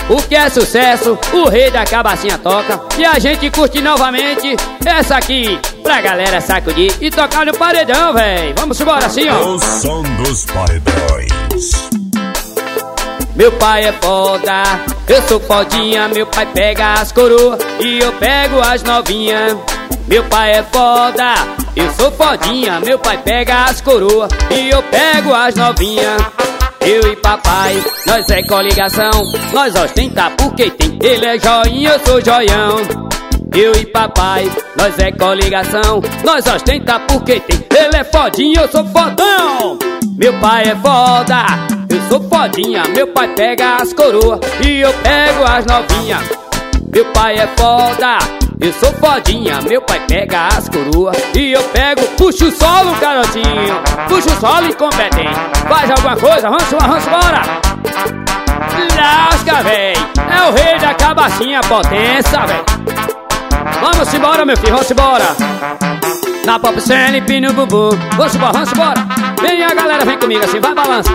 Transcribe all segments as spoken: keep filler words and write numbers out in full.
O que é sucesso, o rei da cabacinha toca. E a gente curte novamente essa aqui, pra galera sacudir e tocar no paredão, véi. Vamos embora assim, ó. O som dos paredões. Meu pai é foda, eu sou fodinha. Meu pai pega as coroas e eu pego as novinhas. Meu pai é foda, eu sou fodinha. Meu pai pega as coroas e eu pego as novinhas. Eu e papai, nós é coligação. Nós ostenta porque tem. Ele é joinha, eu sou joião. Eu e papai, nós é coligação. Nós ostenta porque tem. Ele é fodinha, eu sou fodão. Meu pai é foda, eu sou fodinha. Meu pai pega as coroas e eu pego as novinhas. Meu pai é foda, eu sou fodinha. Meu pai pega as coroas e eu pego. Puxa o solo, garotinho. Puxa o solo incompetente. Faz alguma coisa, vamos embora, vamos embora. Lasca, véi. É o rei da cabacinha, potência, véi. Vamos embora, meu filho, vamos embora. Na pop cena e pino bumbum. Vamos embora, vamos embora. Vem a galera, vem comigo assim, vai balança.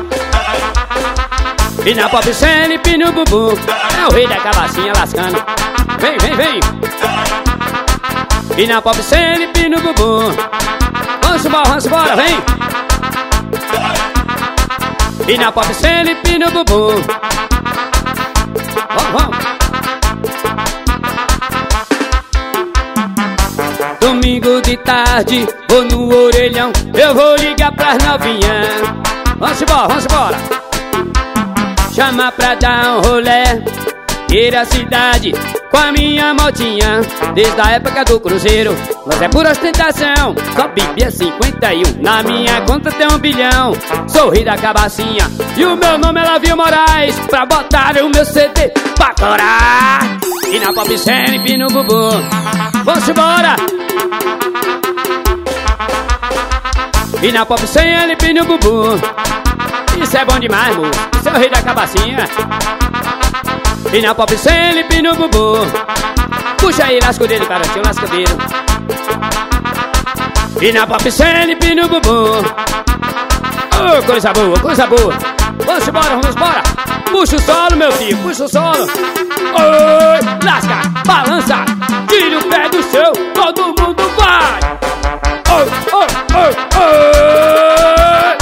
E na pop cena e pino bumbum. É o rei da cabacinha lascando. Vem, vem, vem. E na pop cena e pino bumbum. Vamos embora, vamos embora, vem. E na pop cena e pino bumbum. Vamos, vamos. Domingo de tarde, vou no orelhão. Eu vou ligar pras novinhas. Vamos embora, vamos embora. Chama pra dar um rolé. Ir a cidade com a minha motinha. Desde a época do cruzeiro, nós é pura ostentação. Só bebia cinquenta e um, na minha conta tem um bilhão. Sou rei da cabacinha e o meu nome é Lavio Moraes. Pra botar o meu C D pra corar. E na pop cena e pino bumbum. Vamos embora. E na pop cena e pino bumbum. Isso é bom demais, moço. Isso é o rei da cabacinha. E na pop cena e pino bumbum. Puxa aí, lasca o dedo, garotinho, lasca o dedo. E na pop cena e pino bumbum. Oh, coisa boa, coisa boa. Vamos embora, vamos embora. Puxa o solo, meu filho, puxa o solo. Oi, lasca, balança. Tira o pé do chão, todo mundo vai. Oi, oi, oi, oi.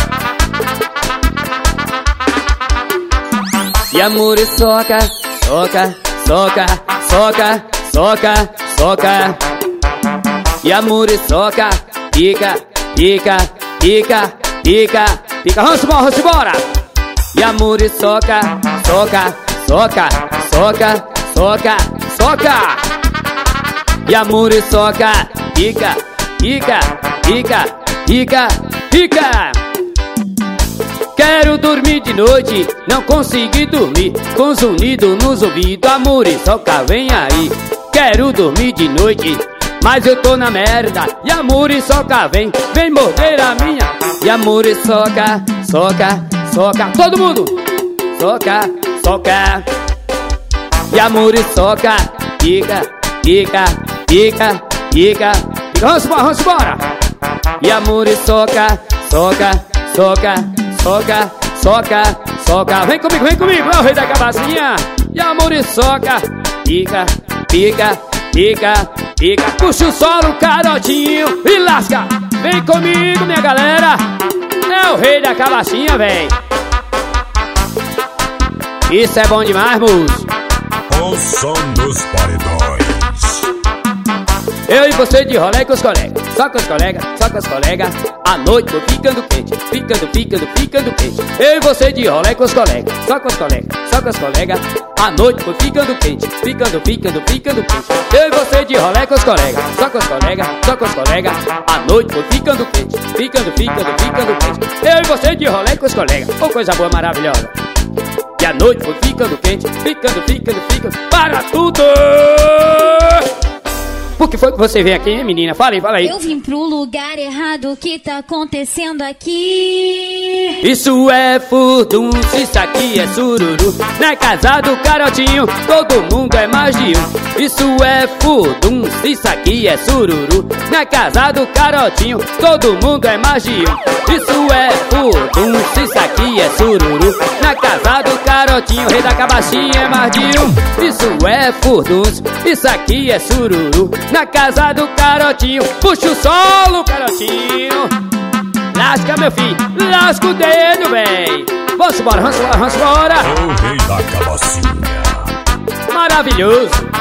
E amor e soca, soca, soca, soca, soca, soca. E amor e soca, pica, pica, pica, pica, pica. Vamos embora, vamos embora. E amor e soca, soca, soca, soca, soca, soca. E amor e soca, pica, pica, pica, pica, pica. Quero dormir de noite, não consegui dormir. Com zunido nos ouvidos, amor e soca, vem aí. Quero dormir de noite, mas eu tô na merda. E amor e soca, vem, vem morder a minha. E amor e soca, soca, soca. Todo mundo! Soca, soca. E amor e soca, pica, pica, pica, pica. Vamos embora, vamos embora. E amor e soca, soca, soca, soca, soca, soca. Vem comigo, vem comigo, é o rei da cabacinha. E amor e soca, pica, pica, pica, pica. Puxa o solo, carotinho, e lasca. Vem comigo, minha galera. É o rei da cabacinha, véi. Isso é bom demais, moço. O som dos paredões. Eu e você de rolê com os colegas. Só com os colegas, só com os colegas. A noite foi ficando quente, ficando, ficando, ficando quente. Eu e você de rolê com os colegas. Só com os colegas, só com os colegas. A noite foi ficando quente, ficando, ficando, ficando quente. Eu e você de rolê com os colegas. Só com os colegas, só com os colegas. A noite foi ficando quente, ficando, ficando, ficando quente. Eu e você de rolê com os colegas. Oh, coisa boa, maravilhosa. E a noite foi ficando quente, ficando, ficando, ficando. Para tudo! Por que foi que você veio aqui, hein, menina? Fala aí, fala aí. Eu vim pro lugar errado, o que tá acontecendo aqui? Isso é furdunço, isso aqui é sururu. Não é casado, carotinho, todo mundo é mais de um. Isso é furdunço, isso aqui é sururu. Não é casado, carotinho, todo mundo é mais de um. Isso é furdunço, isso aqui é sururu. Não é casado, carotinho. carotinho, rei da cabacinha é mais de um. Isso é furdunço, isso aqui é sururu. Na casa do carotinho, puxa o solo, carotinho. Lasca, meu filho, lasca o dedo, véi. Vamos embora, vamos embora, vamos embora. O rei da cabacinha. Maravilhoso.